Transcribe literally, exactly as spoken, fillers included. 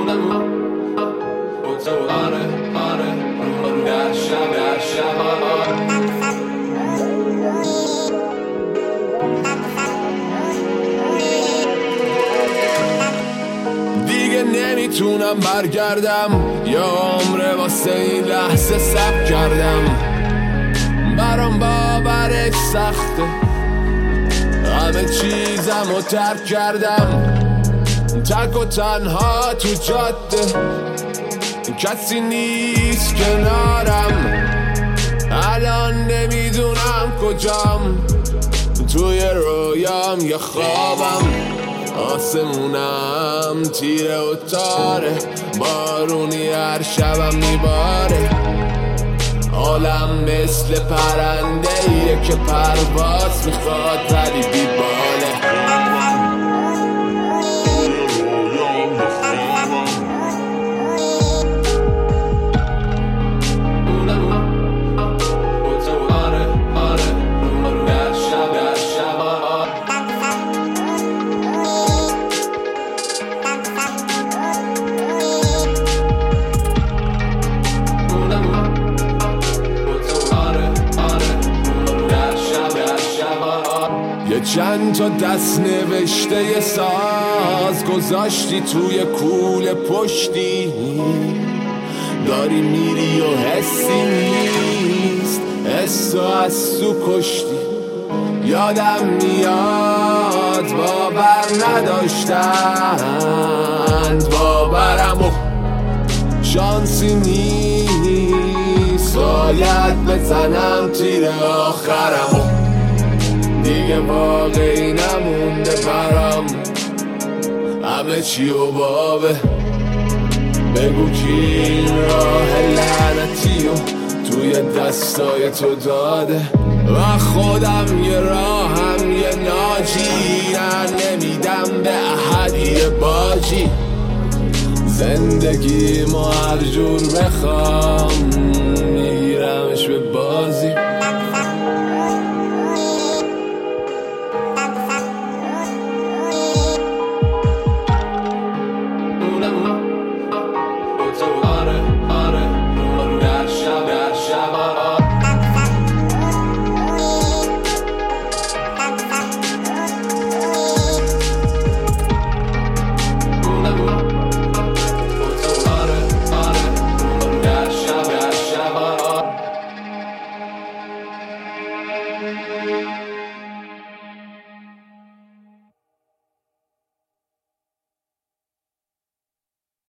دیگه نمیتونم برگردم، یا عمره واسه این لحظه صبر کردم. برام باورش سخته، همه چیزم رو ترک کردم. تک و تنها تو جاده، کسی نیست کنارم. الان نمیدونم کجام، توی رویام یا خوابم. آسمونم تیره و تاره، بارونی هر شبم میباره. عالم مثل پرنده ایه که پرواز میخواد ولی بیباله. یه چند تا دست نوشته یه ساز گذاشتی توی کوله پشتی. داری میری و حسی نیست، حس و از تو کشتی. یادم میاد باور نداشتند، باورم و شانسی نیست. باید بزنم تیر آخرم، دیگه واقعی نمونده برام. همه چی و بابه، بگو کی این راه لعنتی و توی دستای تو داده. و خودم یه راهم یه ناجی، نمیدم به احدی باجی. زندگی ما هر جور بخوام میگیرمش به بازی.